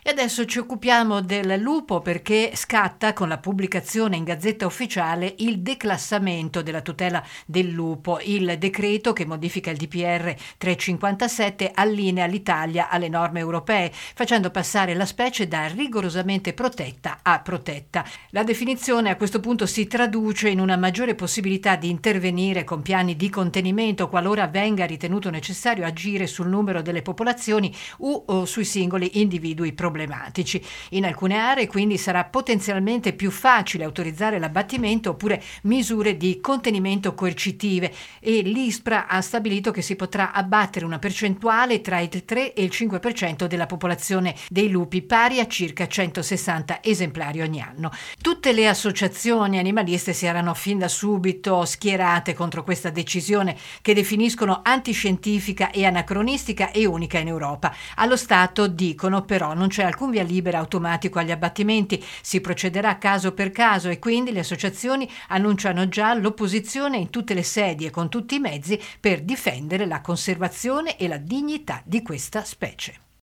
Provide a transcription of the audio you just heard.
E adesso ci occupiamo del lupo perché scatta con la pubblicazione in Gazzetta Ufficiale il declassamento della tutela del lupo. Il decreto che modifica il DPR 357 allinea l'Italia alle norme europee, facendo passare la specie da rigorosamente protetta a protetta. La definizione a questo punto si traduce in una maggiore possibilità di intervenire con piani di contenimento qualora venga ritenuto necessario agire sul numero delle popolazioni o sui singoli individui problematici. In alcune aree quindi sarà potenzialmente più facile autorizzare l'abbattimento oppure misure di contenimento coercitive e l'ISPRA ha stabilito che si potrà abbattere una percentuale tra il 3 e il 5% della popolazione dei lupi, pari a circa 160 esemplari ogni anno. Tutte le associazioni animaliste si erano fin da subito schierate contro questa decisione che definiscono antiscientifica e anacronistica e unica in Europa. Allo stato, dicono, però non c'è alcun via libera automatico agli abbattimenti, si procederà caso per caso e quindi le associazioni annunciano già l'opposizione in tutte le sedi e con tutti i mezzi per difendere la conservazione e la dignità di questa specie.